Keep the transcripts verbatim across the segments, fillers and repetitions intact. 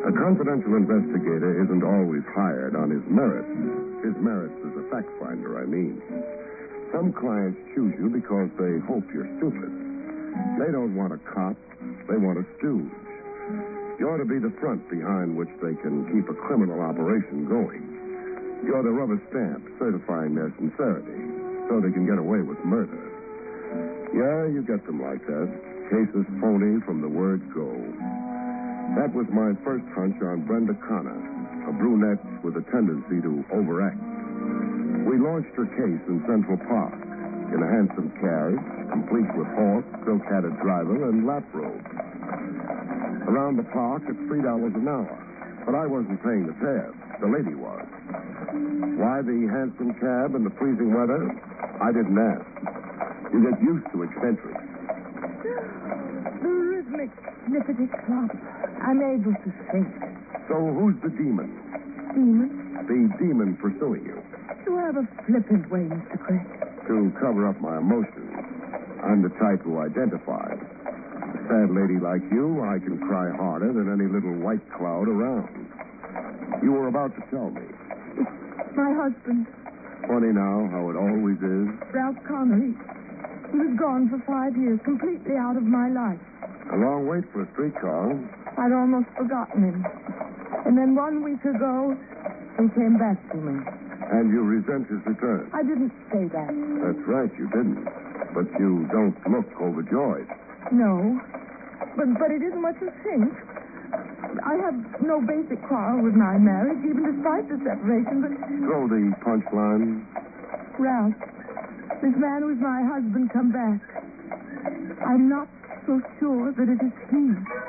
A confidential investigator isn't always hired on his merits. His merits as a fact finder, I mean. Some clients choose you because they hope you're stupid. They don't want a cop. They want a stooge. You ought to be the front behind which they can keep a criminal operation going. You're the rubber stamp certifying their sincerity so they can get away with murder. Yeah, you get them like that. Cases phony from the word go. That was my first hunch on Brenda Connor, a brunette with a tendency to overact. We launched her case in Central Park in a handsome carriage, complete with horse, silk-hatted driver, and lap robe. Around the park at three dollars an hour. But I wasn't paying the tab. The lady was. Why the handsome cab in the freezing weather? I didn't ask. You get used to eccentrics. The rhythmic snippety clop. I'm able to think. So who's the demon? Demon? The demon pursuing you. You have a flippant way, Mister Craig. To cover up my emotions, I'm the type who identifies. A sad lady like you, I can cry harder than any little white cloud around. You were about to tell me. It's my husband. Funny now how it always is. Ralph Connor. He, he was gone for five years, completely out of my life. A long wait for a streetcar. I'd almost forgotten him. And then one week ago, he came back to me. And you resent his return? I didn't say that. That's right, you didn't. But you don't look overjoyed. No. But but it isn't what you think. I have no basic quarrel with my marriage, even despite the separation, but... Throw the punchline. Ralph, this man who's my husband come back. I'm not so sure that it is he.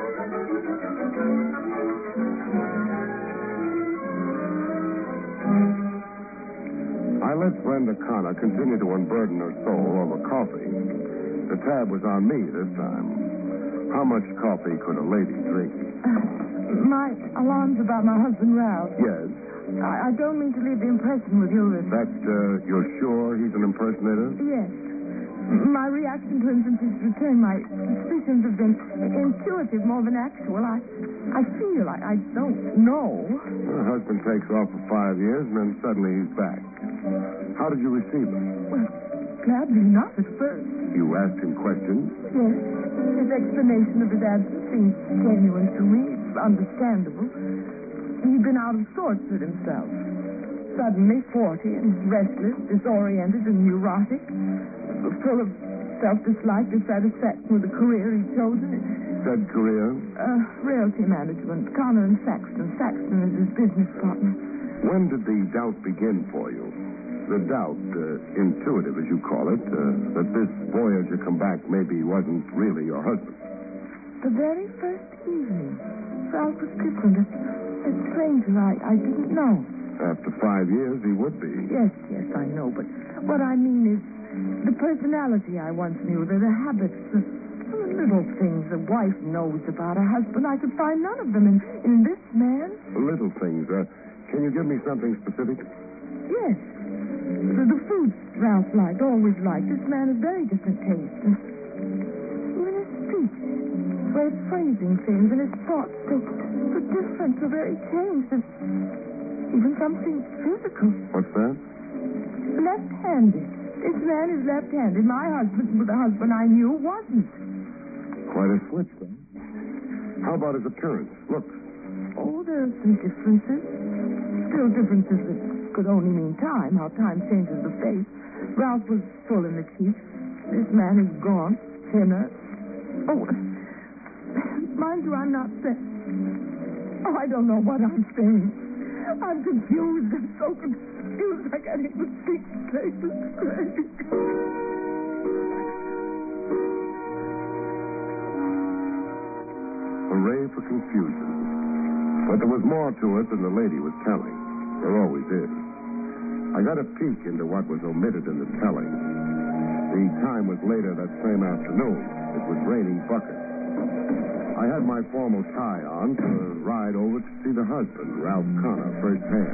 I let Brenda Connor continue to unburden her soul over coffee. The tab was on me this time. How much coffee could a lady drink? Uh, my alarm's about my husband, Ralph. Yes? I, I don't mean to leave the impression with you that... That, uh, you're sure he's an impersonator? Yes. My reaction to him since his return, my suspicions have been intuitive more than actual. I I feel, I, I don't know. Her husband takes off for five years, and then suddenly he's back. How did you receive him? Well, gladly not at first. You asked him questions? Yes. His explanation of his absence seemed genuine to me. It's understandable. He'd been out of sorts with himself. Suddenly forty and restless, disoriented and neurotic. Full of self-dislike, dissatisfaction with the career he'd chosen. Said career? Uh, realty management. Connor and Saxton. Saxton is his business partner. When did the doubt begin for you? The doubt, uh, intuitive as you call it, uh, that this voyager come back maybe wasn't really your husband. The very first evening. Ralph was different. As stranger, I, I didn't know. After five years, he would be. Yes, yes, I know. But what I mean is the personality I once knew, the, the habits, the, the little things a wife knows about a husband. I could find none of them in, in this man. Little things. Uh, can you give me something specific? Yes. The, the foods Ralph liked, always liked. This man has very different taste. And even his speech, his way of phrasing things, and his thoughts, so, so different, so very changed. And even something physical. What's that? Left-handed. This man is left-handed. My husband, the husband I knew, wasn't. Quite a switch, then. How about his appearance? Looks. Oh, there are some differences. Still differences that could only mean time, how time changes the face. Ralph was full in the cheeks. This man is gaunt, thinner. Oh, mind you, I'm not saying... Oh, I don't know what I'm saying. I'm confused. I'm so confused. I can't even speak straight. Hooray for confusion. But there was more to it than the lady was telling. There always is. I got a peek into what was omitted in the telling. The time was later that same afternoon. It was raining buckets. I had my formal tie on to ride over to see the husband, Ralph Connor, firsthand.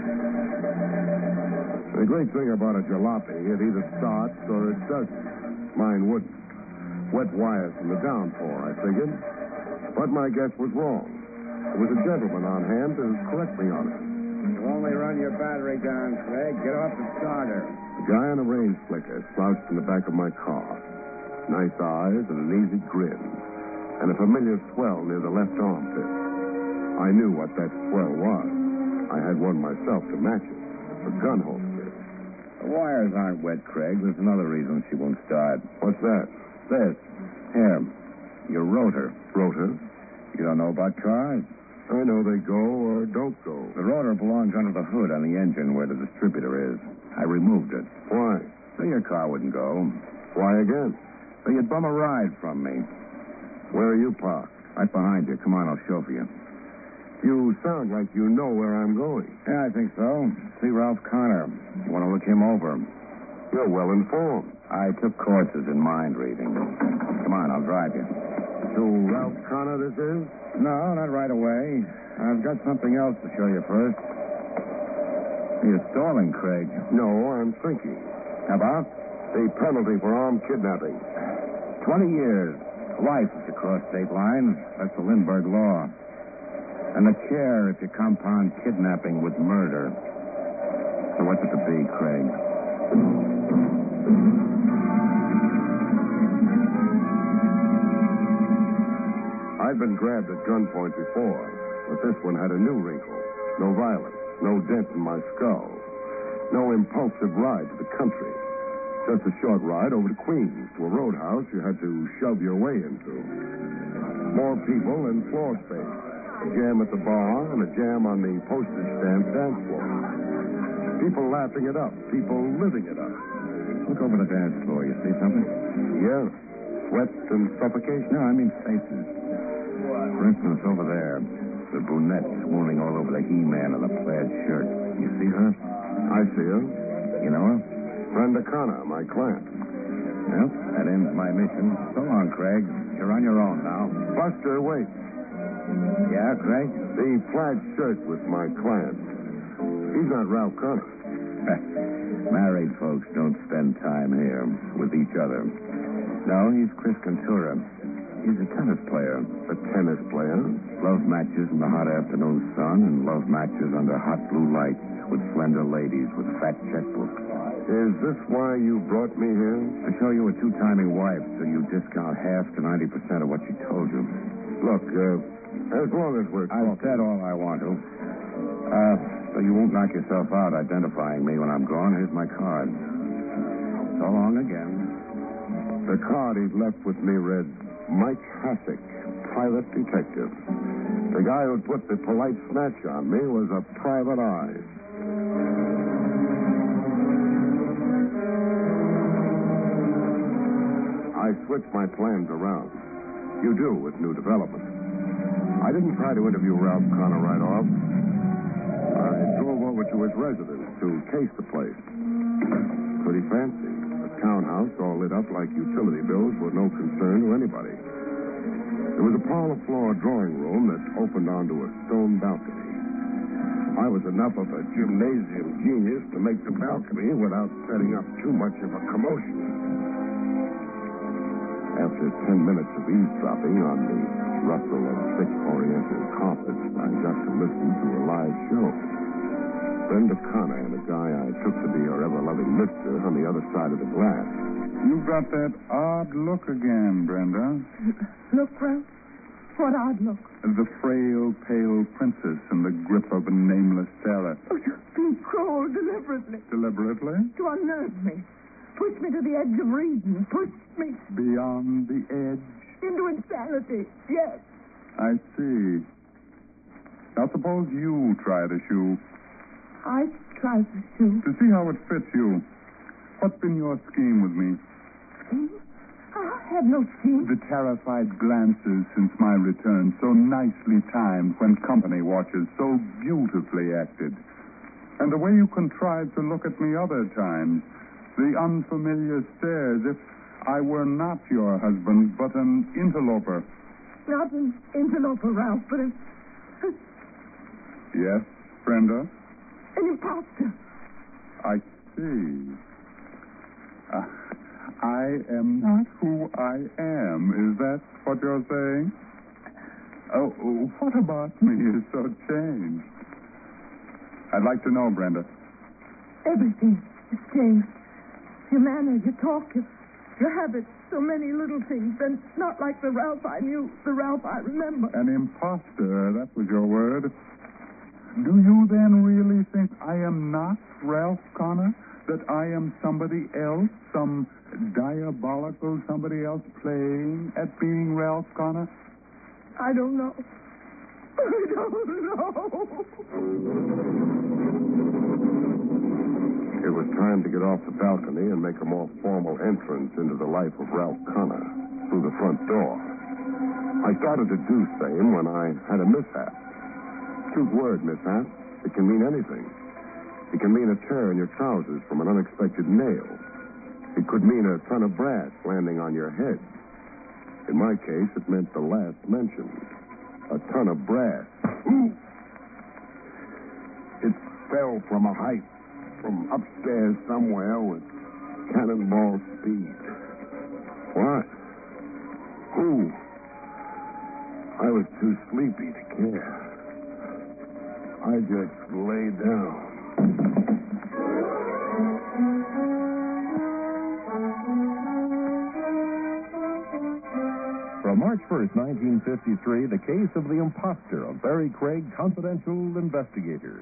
The great thing about a jalopy, it either starts or it doesn't. Mine wouldn't. Wet wires from the downpour, I figured. But my guess was wrong. There was a gentleman on hand to correct me on it. You only run your battery down, Craig. Get off the starter. The guy on a range flicker slouched in the back of my car. Nice eyes and an easy grin. And a familiar swell near the left armpit. I knew what that swell was. I had one myself to match it. A gun holster. The wires aren't wet, Craig. There's another reason she won't start. What's that? This. Here. Your rotor. Rotor? You don't know about cars? I know they go or don't go. The rotor belongs under the hood on the engine where the distributor is. I removed it. Why? So your car wouldn't go. Why again? So you'd bum a ride from me. Where are you parked? Right behind you. Come on, I'll chauffeur you. You sound like you know where I'm going. Yeah, I think so. See Ralph Connor. You want to look him over. You're well informed. I took courses in mind reading. Come on, I'll drive you. To Ralph Connor, this is? No, not right away. I've got something else to show you first. You're stalling, Craig. No, I'm thinking. How about? The penalty for armed kidnapping. Twenty years. Life if you cross state lines. That's the Lindbergh law. And the chair if you compound kidnapping with murder. So what's it to be, Craig? I've been grabbed at gunpoint before, but this one had a new wrinkle. No violence, no dent in my skull, no impulsive ride to the country. Just a short ride over to Queens, to a roadhouse you had to shove your way into. More people and floor space. A jam at the bar and a jam on the postage stamp dance floor. People laughing it up, people living it up. Look over the dance floor. You see something? Yeah. Sweat and suffocation? No, I mean faces. For instance, over there, the brunette swooning all over the He-Man in the plaid shirt. You see her? I see her. You know her? Brenda Connor, my client. Well, that ends my mission. So long, Craig. You're on your own now. Buster, wait. Yeah, Craig? The plaid shirt with my client. He's not Ralph Connor. Married folks don't spend time here with each other. No, he's Chris Cantura. He's a tennis player. A tennis player? Love matches in the hot afternoon sun and love matches under hot blue lights with slender ladies with fat checkbooks. Is this why you brought me here? To show you a two-timing wife so you discount half to ninety percent of what she told you. Look, uh, as long as we're I've talking... said all I want to. Uh, so you won't knock yourself out identifying me when I'm gone. Here's my card. So long again. The card he'd left with me read, Mike Hasek, private detective. The guy who'd put the polite snatch on me was a private eye. I switched my plans around. You do with new developments. I didn't try to interview Ralph Connor right off. I drove over to his residence to case the place. Pretty fancy. A townhouse all lit up like utility bills were no concern to anybody. There was a parlor floor drawing room that opened onto a stone balcony. I was enough of a gymnasium genius to make the balcony without setting up too much of a commotion. After ten minutes of eavesdropping on the rustle of thick oriental carpets, I got to listen to a live show. Brenda Connor and a guy I took to be her ever-loving mister on the other side of the glass. You've got that odd look again, Brenda. Look, Ralph. What odd look. The frail, pale princess in the grip of a nameless terror. Oh, you're being cruel deliberately. Deliberately? To unnerve me. Push me to the edge of reason. Push me Beyond the edge? into insanity. Yes. I see. Now, suppose you try the shoe. I tried to shoot. To see how it fits you. What's been your scheme with me? I had no scheme. The terrified glances since my return, so nicely timed when company watches, so beautifully acted. And the way you contrived to look at me other times. The unfamiliar stares, if I were not your husband, but an interloper. Not an interloper, Ralph, but an, Yes, Brenda? an imposter. I see. Uh, I am not who I am. Is that what you're saying? Oh, what about me is so changed? I'd like to know, Brenda. Everything has changed. Your manner, your talk, your, your habits, so many little things, and not like the Ralph I knew, the Ralph I remember. An imposter, that was your word. Do you then really think I am not Ralph Connor? That I am somebody else? Some diabolical somebody else playing at being Ralph Connor? I don't know. I don't know. It was time to get off the balcony and make a more formal entrance into the life of Ralph Connor through the front door. I started to do same when I had a mishap. Cute word, mishap. It can mean anything. It can mean a tear in your trousers from an unexpected nail. It could mean a ton of brass landing on your head. In my case, it meant the last mentioned. A ton of brass. Ooh! It fell from a height, from upstairs somewhere with cannonball speed. What? Who? I was too sleepy to care. I just lay down. From March first, nineteen fifty-three, the case of the imposter of Barry Craig, confidential investigator.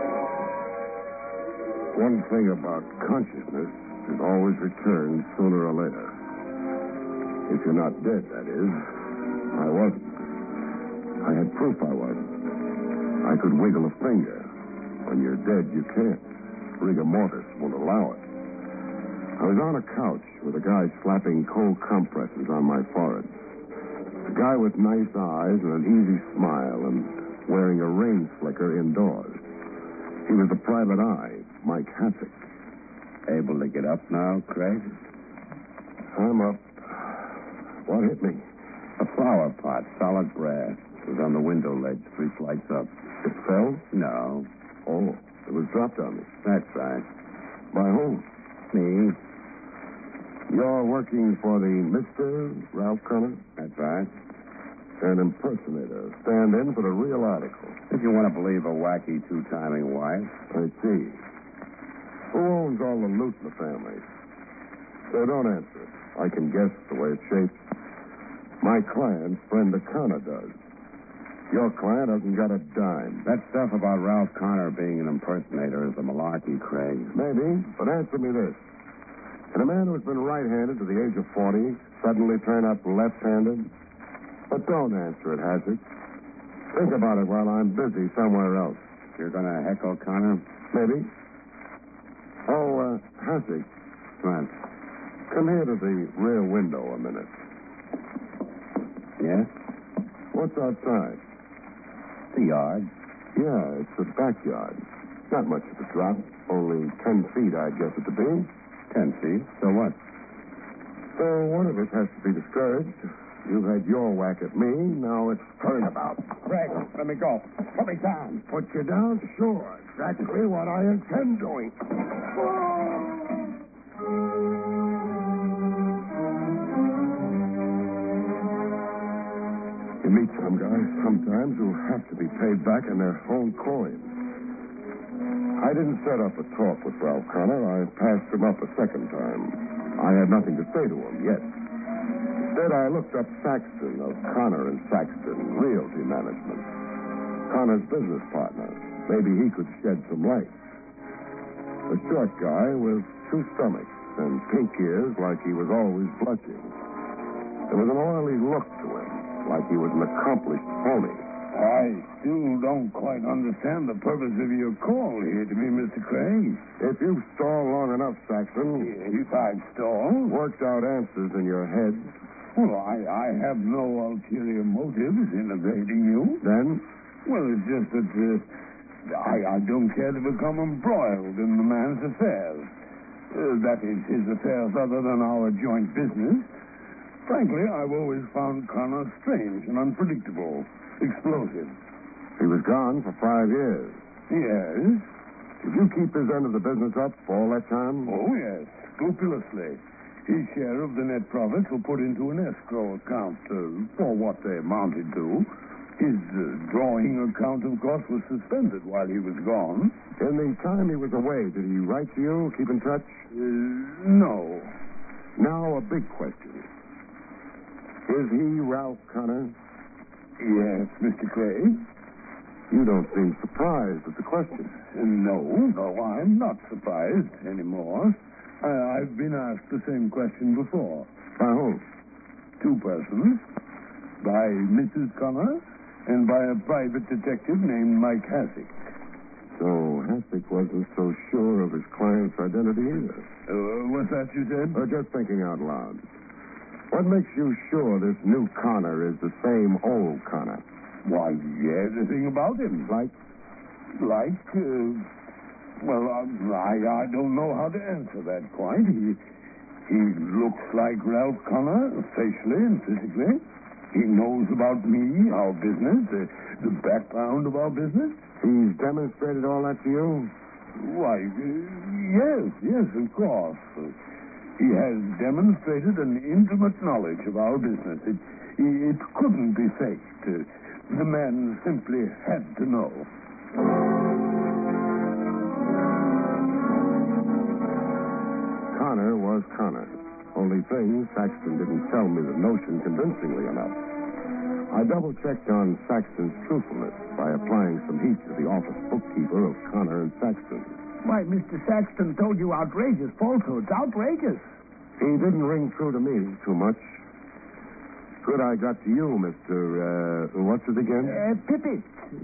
One thing about consciousness, it always returns sooner or later. If you're not dead, that is. I wasn't. I had proof I wasn't. I could wiggle a finger. When you're dead, you can't. Rigor mortis won't allow it. I was on a couch with a guy slapping cold compresses on my forehead. A guy with nice eyes and an easy smile and wearing a rain slicker indoors. He was the private eye, Mike Hasek. Able to get up now, Craig? I'm up. What hit me? A flower pot, solid brass. It was on the window ledge, three flights up. It fell? No. Oh, it was dropped on me. That's right. By whom? Me? You're working for the Mister Ralph Connor? That's right. An impersonator. Stand in for the real article. If you want to believe a wacky two-timing wife. I see. Who owns all the loot in the family? So don't answer it. I can guess the way it's shaped. My client, Brenda Connor, does. Your client hasn't got a dime. That stuff about Ralph Connor being an impersonator is a malarkey, Craig. Maybe, but answer me this. Can a man who's been right-handed to the age of forty suddenly turn up left-handed? But don't answer it, Hasek. Think about it while I'm busy somewhere else. You're going to heckle Connor? Maybe. Oh, uh, Hasek. What? Come here to the rear window a minute. Yes? What's outside? The yard. Yeah, it's the backyard. Not much of a drop. Only ten feet, I'd guess it to be. Ten feet. So what? So one of us has to be discouraged. You've had your whack at me. Now it's turn about. Craig, let me go. Put me down. Put you down? Sure. Exactly what I intend doing. You meet some guys sometimes who have to be paid back in their own coin. I didn't set up a talk with Ralph Connor. I passed him up a second time. I had nothing to say to him yet. Instead, I looked up Saxton of Connor and Saxton, Realty Management. Connor's business partner. Maybe he could shed some light. A short guy with two stomachs and pink ears like he was always blushing. There was an oily look to him, like he was an accomplished phony. I still don't quite understand the purpose of your call here to me, Mister Craig. If you stall long enough, Saxton, If I've stalled? worked out answers in your head, Well, I, I have no ulterior motives in evading you. then Well, it's just that uh, I, I don't care to become embroiled in the man's affairs. Uh, that is, his affairs other than our joint business. Frankly, I've always found Connor strange and unpredictable. Explosive. he was gone for five years. Yes? Did you keep his end of the business up for all that time? Oh, yes. Scrupulously. His share of the net profits were put into an escrow account uh, for what they amounted to. His uh, drawing account, of course, was suspended while he was gone. In the time he was away, did he write to you, keep in touch? Uh, no. Now, a big question. Is he Ralph Connor? Yes, Mister Craig? You don't seem surprised at the question. Uh, no, no, I'm not surprised anymore. Uh, I've been asked the same question before. By whom? Two persons. By Missus Connor and by a private detective named Mike Hasek. So Hasek wasn't so sure of his client's identity either. Uh, what's that you said? Or just thinking out loud. What makes you sure this new Connor is the same old Connor? Why, everything about him. Like? Like, uh, well, I, I don't know how to answer that quite. He, he looks like Ralph Connor, facially and physically. He knows about me, our business, the, the background of our business. He's demonstrated all that to you? Why, uh, yes, yes, of course. Uh, he has demonstrated an intimate knowledge of our business. It, it couldn't be faked. Uh, the man simply had to know. Connor was Connor. Only thing, Saxton didn't tell me the notion convincingly enough. I double-checked on Saxton's truthfulness by applying some heat to the office bookkeeper of Connor and Saxton. Why, Mister Saxton told you outrageous falsehoods. Outrageous. He didn't ring true to me too much. Good I got to you, Mister Uh, what's it again? Uh, Pippet.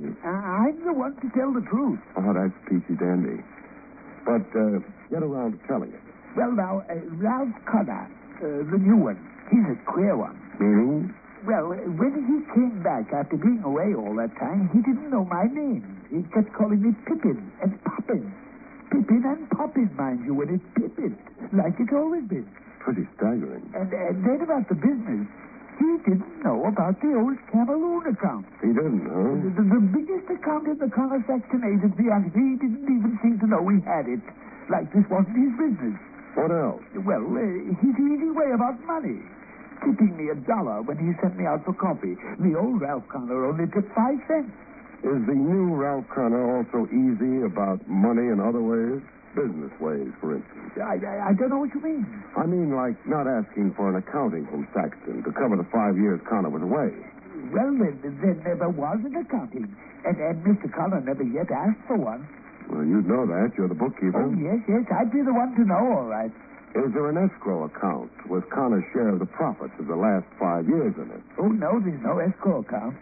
I- I'm the one to tell the truth. Oh, that's peachy dandy. But uh, get around to telling it. Well, now, uh, Ralph Connor, uh, the new one, he's a queer one. Meaning? Well, uh, when he came back after being away all that time, he didn't know my name. He kept calling me Pippin and Poppin. Pippin and Poppin, mind you, and it's Pippin, like it's always been. Pretty staggering. And, and then about the business, he didn't know about the old Cameroon account. He didn't, huh? The, the, the biggest account in the Connor Saxton agency, and he didn't even seem to know we had it. Like this wasn't his business. What else? Well, uh, his easy way about money. Tipping me a dollar when he sent me out for coffee. The old Ralph Connor only tipped five cents. Is the new Ralph Connor also easy about money in other ways? Business ways, for instance. I, I, I don't know what you mean. I mean, like not asking for an accounting from Saxton to cover the five years Connor was away. Well, then, there never was an accounting. And, and Mister Connor never yet asked for one. Well, you'd know that. You're the bookkeeper. Oh, yes, yes. I'd be the one to know, all right. Is there an escrow account with Connor's share of the profits of the last five years in it? Oh, no, there's no escrow account.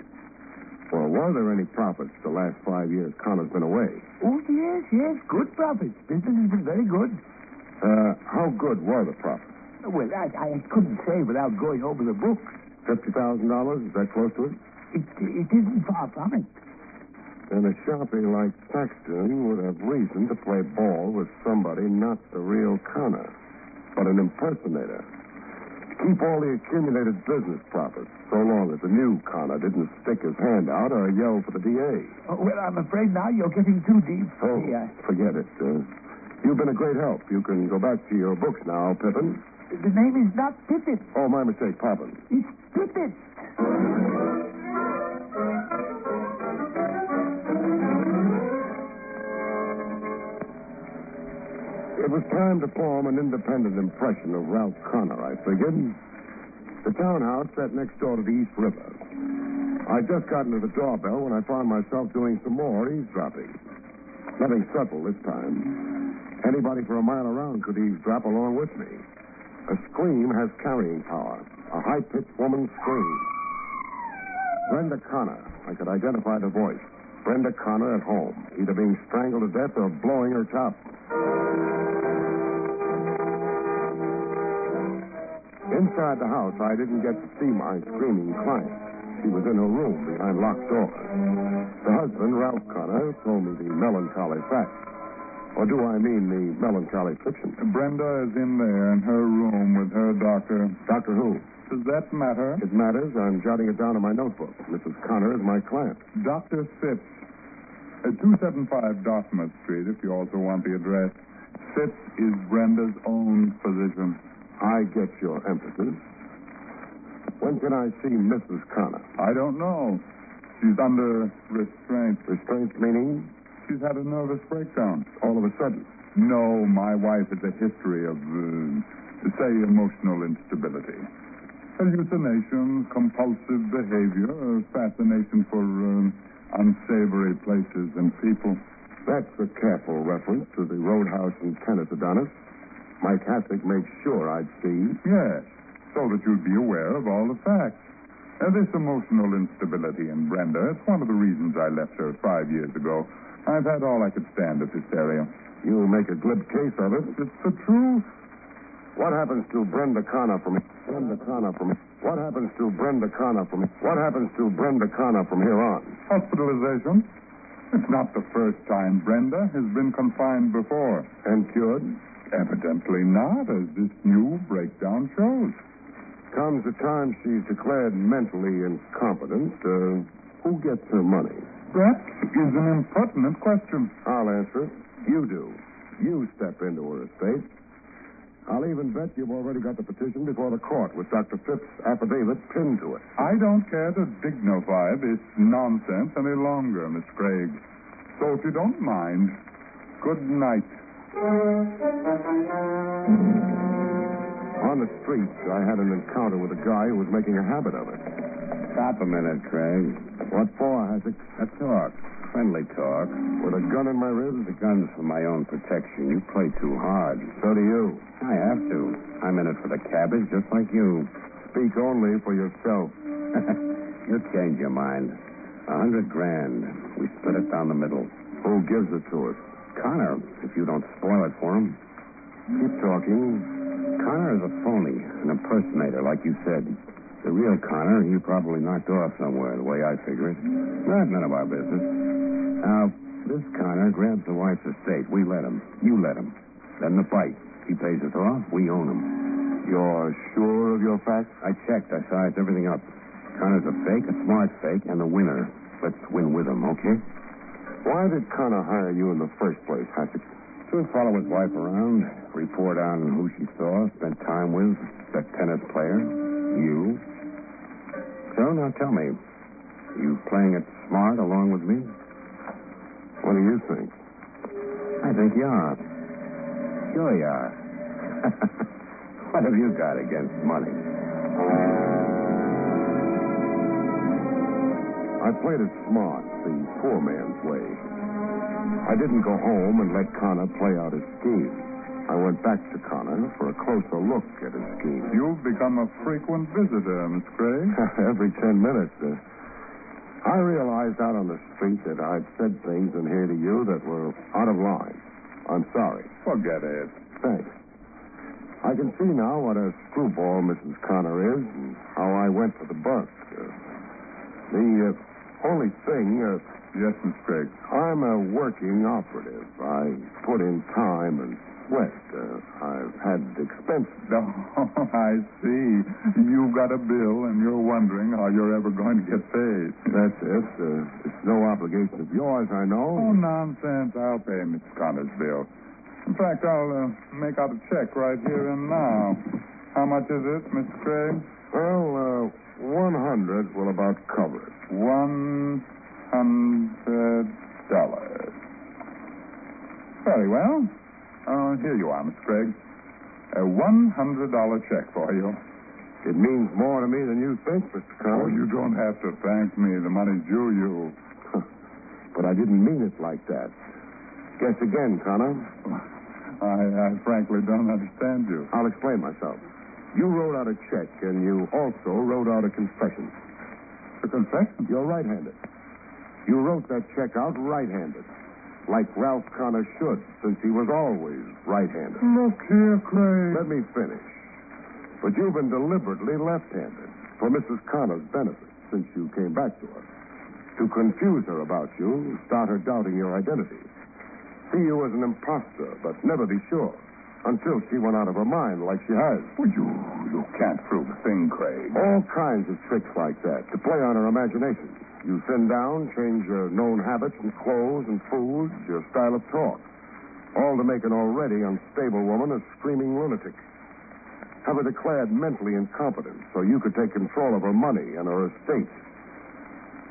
Or were there any profits the last five years Connor's been away? Oh, yes, yes. Good profits. Business has been very good. Uh, how good were the profits? Well, I, I couldn't say without going over the books. fifty thousand dollars? Is that close to it? It, it isn't far from it. Then a sharpie like Saxton would have reason to play ball with somebody not the real Connor, but an impersonator. To keep all the accumulated business profits, so long as the new Connor didn't stick his hand out or yell for the D A. Oh, well, I'm afraid now you're getting too deep for Oh, me. I... forget it. Uh, you've been a great help. You can go back to your books now, Pippin. The name is not Pippin. Oh, my mistake, Poppin. It's Pippin. It was time to form an independent impression of Ralph Connor, I figured. The townhouse sat next door to the East River. I'd just gotten to the doorbell when I found myself doing some more eavesdropping. Nothing subtle this time. Anybody for a mile around could eavesdrop along with me. A scream has carrying power. A high-pitched woman's scream. Brenda Connor. I could identify the voice. Brenda Connor at home, either being strangled to death or blowing her top. Inside the house, I didn't get to see my screaming client. She was in her room behind locked doors. The husband, Ralph Connor, told me the melancholy facts. Or do I mean the melancholy fiction? Brenda is in there in her room with her doctor. Doctor who? Does that matter? It matters. I'm jotting it down in my notebook. Missus Connor is my client. Doctor Sitz. Uh, two seventy-five Dartmouth Street, if you also want the address. Sitz is Brenda's own physician. I get your emphasis. When can I see Missus Connor? I don't know. She's under restraint. Restraint meaning? She's had a nervous breakdown. All of a sudden. No, my wife has a history of, uh, say, emotional instability. Hallucinations, compulsive behavior, a fascination for uh, unsavory places and people. That's a careful reference to the roadhouse in Kenneth Adonis. Mike Hassick made sure I'd see. Yes, so that you'd be aware of all the facts. Uh, this emotional instability in Brenda, it's one of the reasons I left her five years ago. I've had all I could stand of hysteria. You make a glib case of it. It's the truth. What happens to Brenda Connor from Brenda Connor from What happens to Brenda Connor from What happens to Brenda Connor from here on? Hospitalization. It's not the first time Brenda has been confined before. And cured? Evidently not, as this new breakdown shows. Comes the time she's declared mentally incompetent. Uh, who gets her money? That is an impertinent question. I'll answer it. You do. You step into her estate. I'll even bet you've already got the petition before the court with Doctor Phipps' affidavit pinned to it. I don't care to dignify this nonsense any longer, Miss Craig. So if you don't mind, good night. On the street, I had an encounter with a guy who was making a habit of it. Stop a minute, Craig. What for, Hassick? A talk. Friendly talk. With a gun in my ribs? The gun's for my own protection. You play too hard. So do you. I have to. I'm in it for the cabbage, just like you. Speak only for yourself. You'll change your mind. A hundred grand. We split it down the middle. Who gives it to us? Connor, if you don't spoil it for him. Keep talking. Connor is a phony, an impersonator, like you said. The real Connor, he probably knocked off somewhere, the way I figure it. That's none of our business. Now, this Connor grabs the wife's estate. We let him. You let him. Then the fight. He pays us off. We own him. You're sure of your facts? I checked. I sized everything up. Connor's a fake, a smart fake, and the winner. Let's win with him, okay? Why did Connor hire you in the first place, Hassick? To follow his wife around, report on who she saw, spent time with, that tennis player, you. So, now tell me, you playing it smart along with me? What do you think? I think you are. Sure you are. What have you got against money? I played it smart, the poor man's way. I didn't go home and let Connor play out his scheme. I went back to Connor for a closer look at his scheme. You've become a frequent visitor, Miss Craig. Every ten minutes. Uh, I realized out on the street that I'd said things in here to you that were out of line. I'm sorry. Forget it. Thanks. I can see now what a screwball Missus Connor is and how I went to the bunk. Uh, the uh, only thing... Uh, yes, Miss Craig. I'm a working operative. I put in time and sweat. Uh, I've had expenses. Oh, I see. You've got a bill, and you're wondering how you're ever going to get paid. That's it. Uh, it's no obligation of yours, I know. Oh, nonsense. I'll pay Miss Connor's bill. In fact, I'll uh, make out a check right here and now. How much is it, Mister Craig? Well, uh, one hundred will about cover it. One hundred dollars. Very well. Uh, here you are, Mister Craig. A one hundred dollar check for you. It means more to me than you think, Mister Connor. Oh, you don't have to thank me. The money's due you. But I didn't mean it like that. Guess again, Connor. I, I frankly don't understand you. I'll explain myself. You wrote out a check, and you also wrote out a confession. A confession? You're right-handed. You wrote that check out right-handed, like Ralph Connor should, since he was always right-handed. Look here, Craig. Let me finish. But you've been deliberately left-handed for Missus Connor's benefit since you came back to her. To confuse her about you, start her doubting your identity. See you as an imposter, but never be sure, until she went out of her mind like she has. Well, you, you can't prove a thing, Craig. All kinds of tricks like that to play on her imagination. You thin down, change your known habits and clothes and foods, your style of talk. All to make an already unstable woman a screaming lunatic. Have her declared mentally incompetent so you could take control of her money and her estate.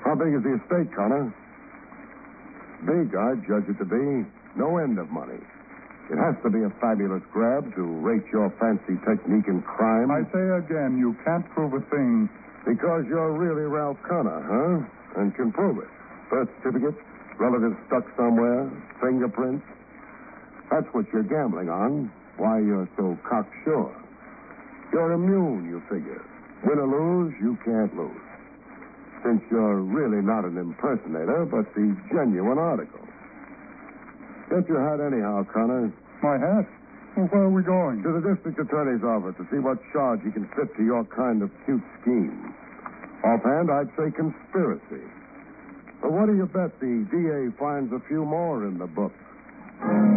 How big is the estate, Connor? Big, I judge it to be. No end of money. It has to be a fabulous grab to rate your fancy technique in crime. I say again, you can't prove a thing. Because you're really Ralph Connor, huh? And can prove it. Birth certificate, relatives stuck somewhere, fingerprints. That's what you're gambling on. Why you're so cocksure. You're immune, you figure. Win or lose, you can't lose. Since you're really not an impersonator, but the genuine article. Get your hat anyhow, Connor. My hat? Well, where are we going? To the district attorney's office to see what charge he can fit to your kind of cute scheme. Offhand, I'd say conspiracy. But what do you bet the D A finds a few more in the book?